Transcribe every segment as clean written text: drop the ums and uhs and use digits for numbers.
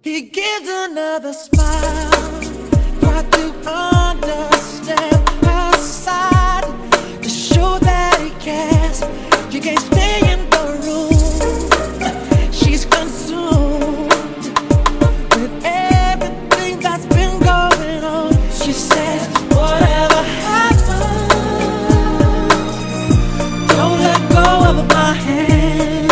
He gives another smile, try to understand her side, to show that he cares. She can't stay in the room, she's consumed with everything that's been going on. She says, whatever happens, don't let go of my hand.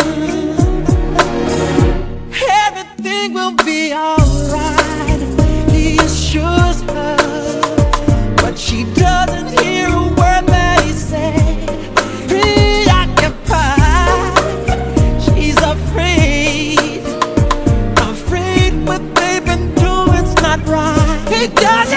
Everything will be alright, he assures her, but she doesn't hear a word that he said. Preoccupied, she's afraid what they've been doing's not right. He doesn't